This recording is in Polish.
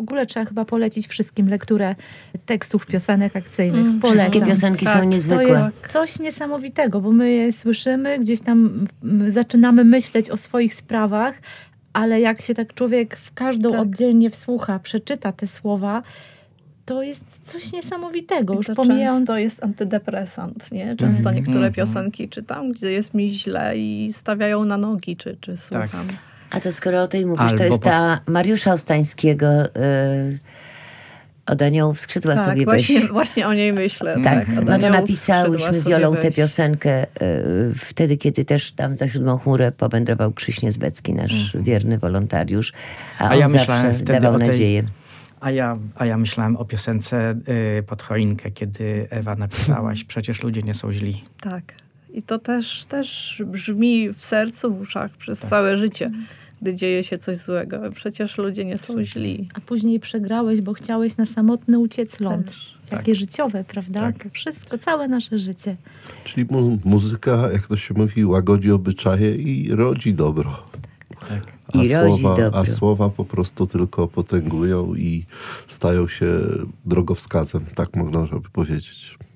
ogóle trzeba chyba polecić wszystkim lekturę tekstów piosenek akcyjnych. Wszystkie piosenki są niezwykłe. To jest coś niesamowitego, bo my je słyszymy, gdzieś tam zaczynamy myśleć o swoich sprawach, ale jak się tak człowiek w każdą oddzielnie wsłucha, przeczyta te słowa, to jest coś niesamowitego. Już pomijając... Często jest antydepresant, nie? Często niektóre piosenki czytam, gdzie jest mi źle i stawiają na nogi, czy słucham. A to skoro o tej mówisz, to jest ta Mariusza Ostańskiego Od aniołów skrzydła sobie weź. Właśnie o niej myślę. Tak, no to napisałyśmy z Jolą tę piosenkę wtedy, kiedy też tam za siódmą chmurę powędrował Krzyś Niezbecki, nasz wierny wolontariusz, a on zawsze dawał nadzieję. A ja myślałem o piosence Pod choinkę, kiedy Ewa napisałaś Przecież ludzie nie są źli. Tak. I to też brzmi w sercu, w uszach przez całe życie, gdy dzieje się coś złego. Przecież ludzie nie są źli. A później przegrałeś, bo chciałeś na samotny uciec ląd. Takie życiowe, prawda? Tak. To wszystko, całe nasze życie. Czyli muzyka, jak to się mówi, łagodzi obyczaje i rodzi dobro. Tak. A słowa po prostu tylko potęgują i stają się drogowskazem. Tak można by powiedzieć.